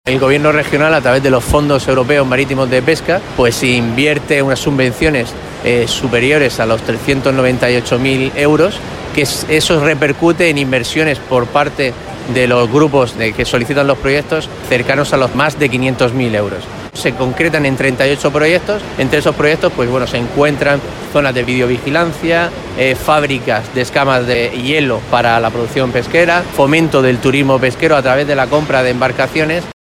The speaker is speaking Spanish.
El gobierno regional, a través de los fondos europeos marítimos de pesca, pues invierte unas subvenciones superiores a los 398.000 euros, que eso repercute en inversiones por parte de los grupos que solicitan los proyectos cercanos a los más de 500.000 euros. Se concretan en 38 proyectos. Entre esos proyectos se encuentran zonas de videovigilancia, fábricas de escamas de hielo para la producción pesquera, fomento del turismo pesquero a través de la compra de embarcaciones.